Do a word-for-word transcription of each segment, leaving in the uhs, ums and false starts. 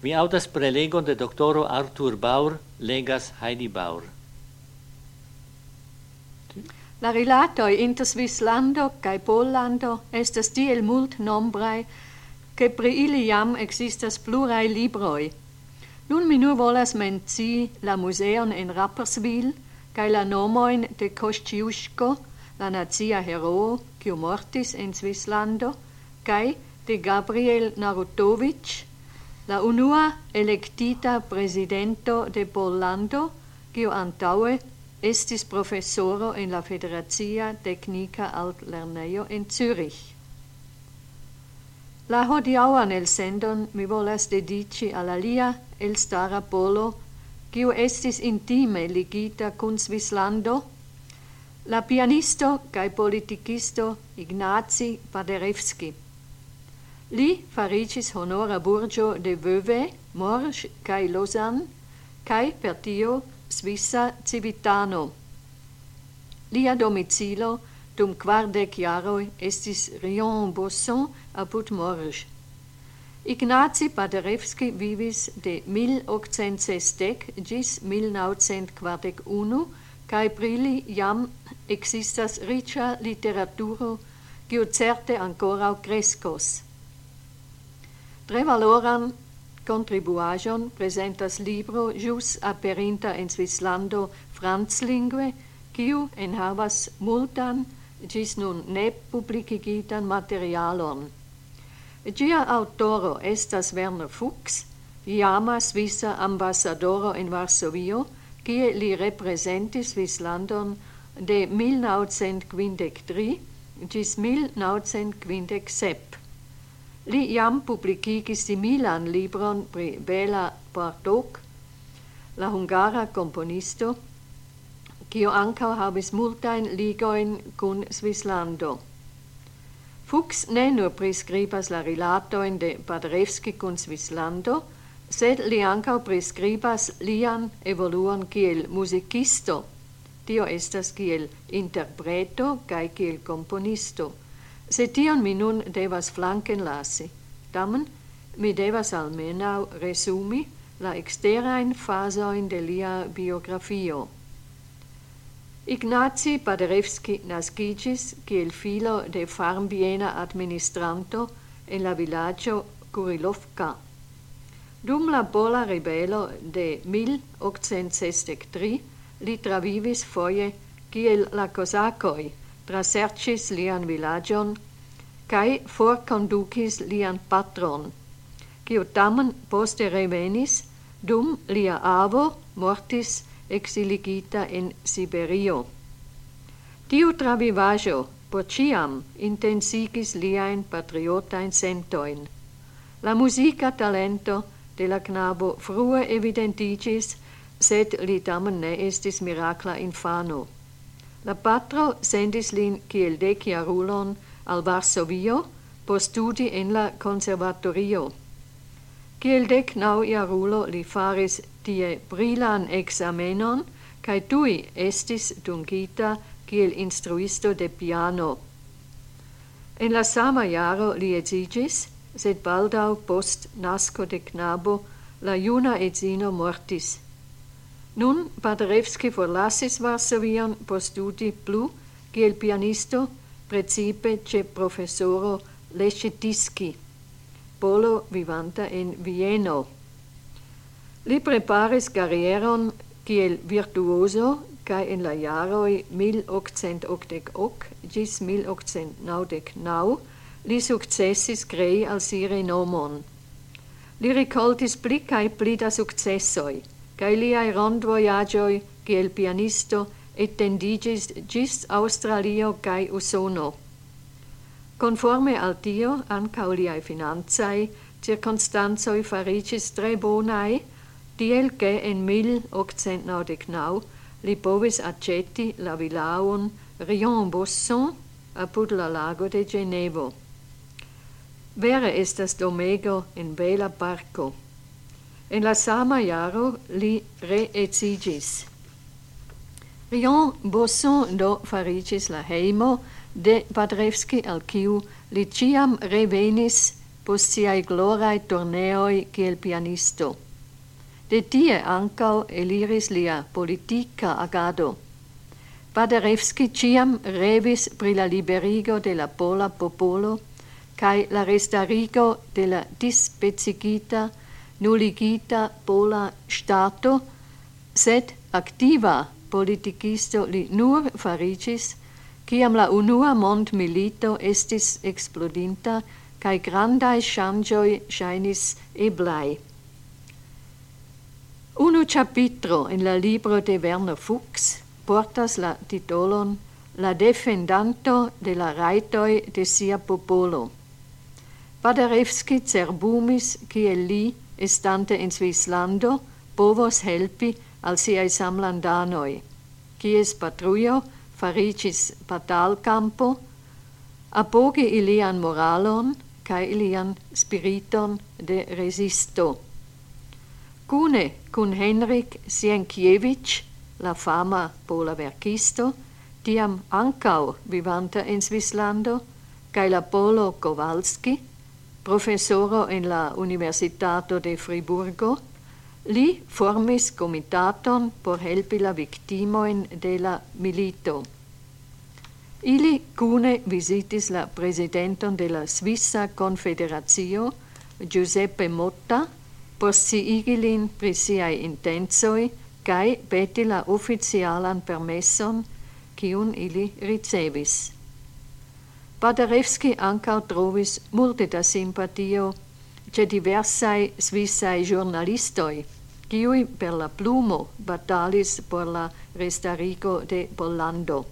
Mi audas prelegon de doctoro Arthur Baur, legas Heidi Baur. La rilatoi inter Svislando cae Pollando estas tiel mult nombrae, che pri ili jam existas plurae libroi. Nun mi nur volas mencii la museon en Rapperswil, cae la nomoin de Kosciuszko, la nazia heroo, quiu mortis en Svislando, cae de Gabriel Narutowicz, la unua electita presidento de Pollando, quiu antaue estis professoro en la Federazia Technica Altlernejo en Zürich. La hodiauan elsendon mi volas dedici al alia elstara polo, quiu estis intime ligita cun Svislando, la pianisto cae politicisto Ignacy Paderewski. Li faricis honora burgio de Vevey, Morges cae Lausanne, cae per tio Svissa civitano. Lia domicilo dum quardec jaroi estis Rion-Bosson apud Morges. Ignacy Paderewski vivis de mil octcent sesdec gis mil naŭcent kvardec unu, cae pri li jam existas riĉa literaturo, kiu certe ankoraŭ kreskos. Tre valoran contribuajon presentas libro jus aperinta en Svislando franclingve, kiu enhavas multan, gis nun ne publicigitan materialon. Gia autoro estas Werner Fuchs, iama svisa ambassadoro en Varsovio, kie li representis Svislandon de mil naŭcent kvindek tri gis mil naŭcent kvindek sep. Li jam publicigis similan libron pri Bela Bartók, la hungara komponisto, kiu ankaŭ havis multajn ligojn kun Svislando. Fuchs ne nur priskribas la rilatojn de Paderewski kun Svislando, sed li ankaŭ priskribas lian evoluon kiel muzikisto. Tio estas kiel interpreto kaj kiel komponisto. Se tion mi nun devas flanken lasi, tamen mi devas almenaŭ resumi la eksterajn fazojn de lia biografio. Ignacy Paderewski naskiĝis kiel filo de farmbiena administranto en la vilaĝo Kurilovka. Dum la pola ribelo de mil octcent sesdek tri li travivis foje kiel la kozakoj, traserĉis lian vilaĝon kaj forkondukis lian patron, kiu tamen poste revenis, dum lia avo mortis eksiligita en Siberio. Tiu travivaĵo por ĉiam intensigis liajn patriotajn sentojn. La muzika talento de la knabo frue evidentiĝis, sed li tamen ne estis mirakla infano. La patro sendis lin kiel dekjarulon al Varsovio por studi en la konservatorio. Kiel deknaŭjarulo li faris tie brilan ekzamenon kaj tuj estis dungita kiel instruisto de piano. En la sama jaro li edziĝis, sed baldaŭ post nasko de knabo la juna edzino mortis. Nun Paderewski forlasis Varsovion por studi plu kiel pianisto, precipe ĉe profesoro Leŝetiski, polo vivanta en Vieno. Li preparis karieron kiel virtuoso kaj en la jaroj mil octcent okdek ok ĝis mil octcent naŭdek naŭ li sukcesis krei al si renomon. Li rikoltis pli kaj pli da sukcesoj, kaj liaj rondvojaĝoj kiel pianisto etendiĝis ĝis Aŭstralio kaj Usono. Konforme al tio ankaŭ liaj financaj cirkonstancoj fariĝis tre bonaj, tiel ke en mil octcent naŭdek naŭ li povis aĉeti la vilaon Rion-Bosson apud la lago de Ĝenevo. Vere estas domego en bela parko. En la sama jaro li reedziĝis. Rion-Bosson do fariĝis la hejmo de Paderewski, al kiu li ĉiam revenis post siai glorai torneoi kiel pianisto. De tie ancau eliris lia politica agado. Paderewski ciam revis pri la liberigo de la pola popolo cae la restarigo de la dispecigita, nulligita pola stato, sed activa politicisto li nur faricis, ciam la unua mondmilito estis explodinta, cae grandai changioi shainis eblai. Unu capitro in la libro de Werner Fuchs portas la titolon La defendanto de la raitoi de sia popolo. Paderewski cerbumis, kiel li, estante in Svislando, povos helpi al siai samlandanoi, kies patruio faricis batalcampo, apogi ilian moralon cae ilian spiriton de resisto. Cune cun Henrik Sienkiewicz, la fama pola verkisto, tiam ancau vivanta in Svislando, cae la Polo Kowalski, professoro in la Universitato de Friburgo, li formis comitaton por helpi la victimoin de la milito. Ili cune visitis la presidenton de la Svissa Confederatio, Giuseppe Motta, por sciigilin pri siai intensoi, cae peti la officialan permesson, cium ili ricevis. Paderewski ancau trovis multe da simpatio ce diversai svissai giornalistoi, ciui per la plumo batalis por la restarigo de Pollando.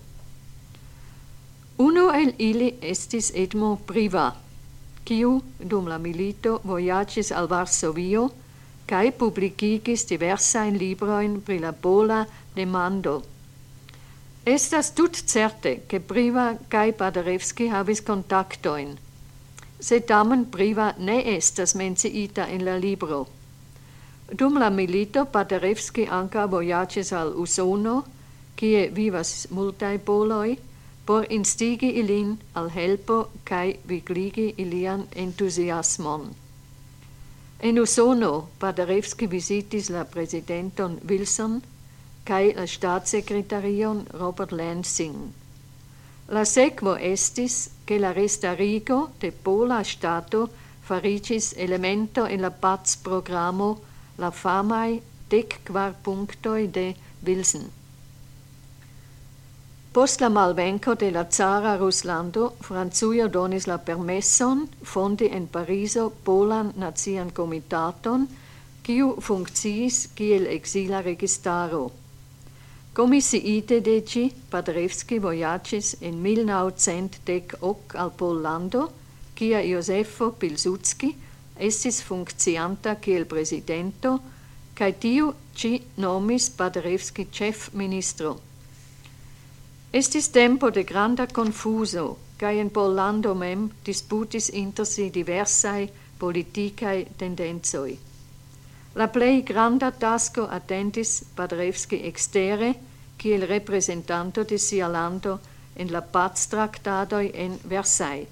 Uno el ili estis Edmond Priva, ciu dum la milito voyacis al Varsovio, cae publicigis diversain libroin pri la pola demando. Estas tut certe che Priva cae Paderewski havis contactoin, sed tamen Priva ne estas menciita in la libro. Dum la milito Paderewski anca voyacis al Usono, kie vivas multae poloi, por instigi ilin al helpo cae vigligi ilian entusiasmon. En Usono Paderewski visitis la presidenton Wilson cae la staatssecretarion Robert Lansing. La sequo estis che la restarigo de pola stato faricis elemento in la paz programo la famai dec quar punctoi de Wilson. Post la malvenco de la Zara Ruslando, Franzuio donis la permesson fondi en Pariso Polan Nazian Comitaton, quiu funcciis kiel exila registaro. Commissiite deci, Paderewski voyacis in mil naucent dec hoc al Pollando, quia Josefo Pilsudski estis funccianta kiel presidento, cae tiu ci nomis Paderewski chef ministro. Estis tempo de granda confuso, cae in Pollando mem disputis inter si diversae politicae tendenzoi. La plei granda tasco attendis Paderewski extere, kiel representanto de sia lando en la paz-tractadoi en Versailles.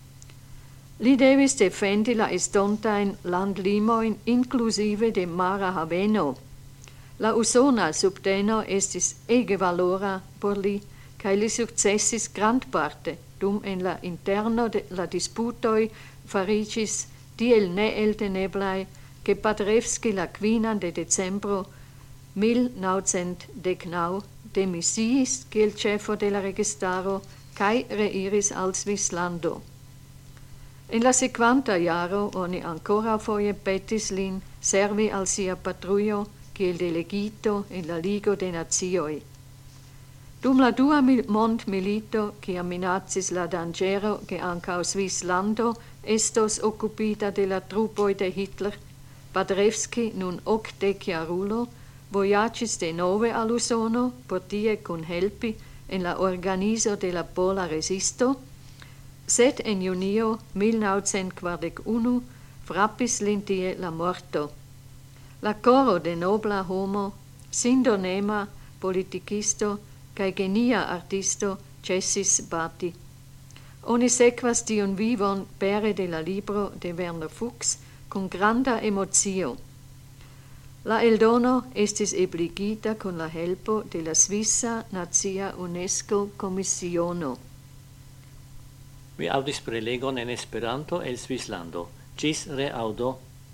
Li devis defendi la estontain landlimoin inclusive de Mara Haveno. La usona subteno estis ege valora por li, cae li successis grandparte, dum en la interno de la disputoi faricis tiel ne elteneblai, che Paderewski la quinan de decembro mil naucent dec nau demissiis kiel cefo de la registaro cae reiris al Svislando. In la sequanta jaro oni ancora foie petis lin servi al sia patruio kiel delegito in la Ligo de Nazioi. Dum la dua mondmilito, quia minacis la dangero che ancao Svislando estos occupita de la trupoi de Hitler, Paderewski, nun octec jarulo, voyacis de nove al Usono, por tie cun helpi en la organizo de la pola resisto, sed en junio mil naucent quardec-unu frappis lin tie la morto. La coro de nobla homo, sindonema politicisto, cae genia artisto cessis bati. Oni sekvas tiun vivon pere de la libro de Werner Fuchs con granda emozio. La eldono estis ebligita con la helpo de la Svisa Nazia UNESCO Komissiono. Vi audis prelegon en Esperanto el Svislando. Gis reaudo.